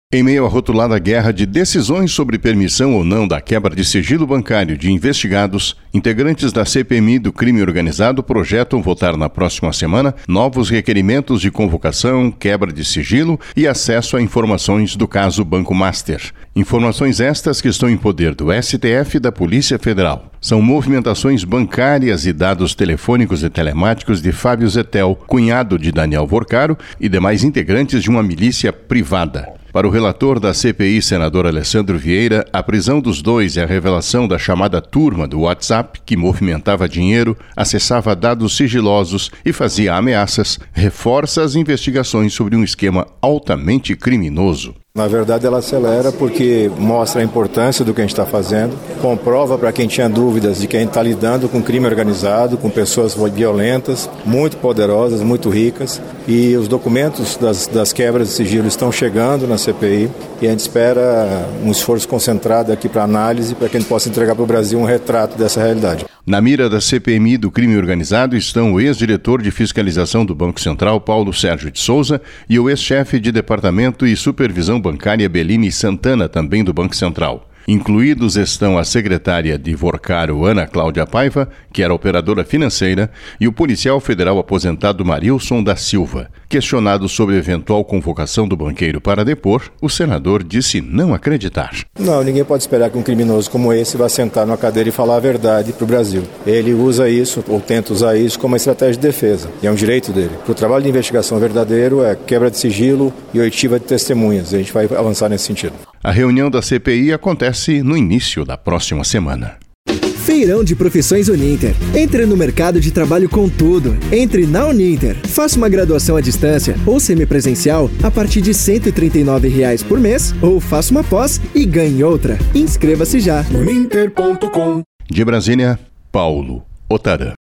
Em meio à rotulada guerra de decisões sobre permissão ou não da quebra de sigilo bancário de investigados, integrantes da CPMI do crime organizado projetam votar na próxima semana novos requerimentos de convocação, quebra de sigilo e acesso a informações do caso Banco Master. Informações estas que estão em poder do STF e da Polícia Federal. São movimentações bancárias e dados telefônicos e telemáticos de Fábio Zettel, cunhado de Daniel Vorcaro e demais integrantes de uma milícia privada. Para o relator da CPI, senador Alessandro Vieira, a prisão dos dois e a revelação da chamada turma do WhatsApp, que movimentava dinheiro, acessava dados sigilosos e fazia ameaças, reforça as investigações sobre um esquema altamente criminoso. Na verdade, ela acelera porque mostra a importância do que a gente está fazendo, comprova para quem tinha dúvidas de que a gente está lidando com crime organizado, com pessoas violentas, muito poderosas, muito ricas, e os documentos das quebras de sigilo estão chegando na CPI e a gente espera um esforço concentrado aqui para análise, para que a gente possa entregar para o Brasil um retrato dessa realidade. Na mira da CPMI do crime organizado estão o ex-diretor de fiscalização do Banco Central, Paulo Sérgio de Souza, e o ex-chefe de departamento e supervisão bancária Belini Santana, também do Banco Central. Incluídos estão a secretária de Vorcaro, Ana Cláudia Paiva, que era operadora financeira, e o policial federal aposentado Marilson da Silva. Questionado sobre eventual convocação do banqueiro para depor, o senador disse não acreditar. Não, ninguém pode esperar que um criminoso como esse vá sentar numa cadeira e falar a verdade para o Brasil. Ele usa isso, ou tenta usar isso, como uma estratégia de defesa, e é um direito dele. O trabalho de investigação verdadeiro é quebra de sigilo e oitiva de testemunhas. A gente vai avançar nesse sentido. A reunião da CPI acontece no início da próxima semana. Feirão de Profissões Uninter. Entre no mercado de trabalho com tudo. Entre na Uninter. Faça uma graduação à distância ou semipresencial a partir de R$ 139 por mês ou faça uma pós e ganhe outra. Inscreva-se já. Uninter.com. De Brasília, Paulo Otarã.